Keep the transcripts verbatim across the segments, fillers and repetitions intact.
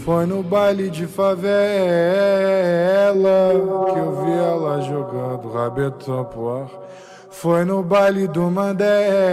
Foi no baile de favela que eu vi ela jogando rabetão pro ar. Foi no baile do Mandela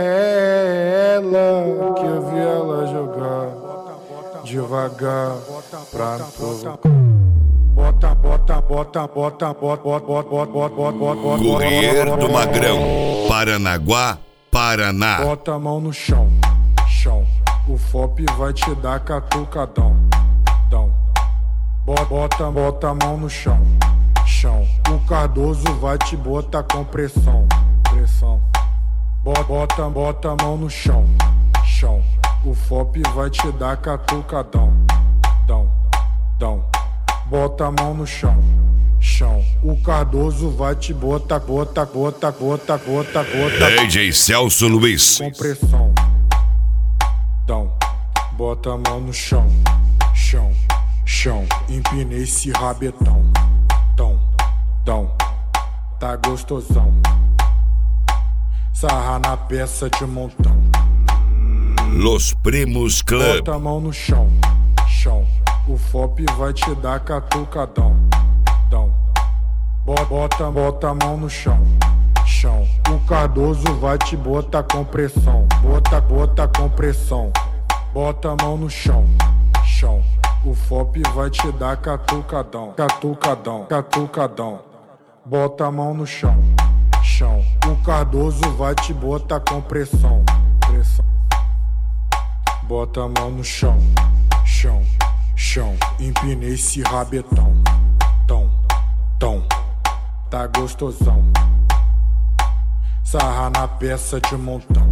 que eu vi ela jogar devagar pra provocar. Bota, bota, bota, bota, bota, bota, bota, bota, bota, bota. Courier do Magrão, Paranaguá, Paraná. Bota a mão no chão, chão. O F O P vai te dar catucadão, dão. Bota, bota a mão no chão, chão. O Cardoso vai te botar com pressão, pressão. Bota, bota a mão no chão, chão. O F O P vai te dar catucadão, dão, dão. Bota a mão no chão, chão. O Cardoso vai te botar, bota, bota, bota, bota, bota. D J Celso Luiz. Com pressão, dão. Bota a mão no chão, chão, chão. Empinei esse rabetão, dão, dão. Tá gostosão. Sarra na peça de montão. Los Primos Club. Bota a mão no chão, chão. O F O P vai te dar catucadão, dão. Bota, bota a mão no chão, chão. O Cardoso vai te botar com pressão. Bota, bota com pressão. Bota a mão no chão, chão. O F O P vai te dar catucadão, catucadão, catucadão. Bota a mão no chão, chão. O Cardoso vai te botar com pressão, pressão. Bota a mão no chão, chão, chão. Empinei esse rabetão, tão, tão. Tá gostosão. Sarra na peça de montão.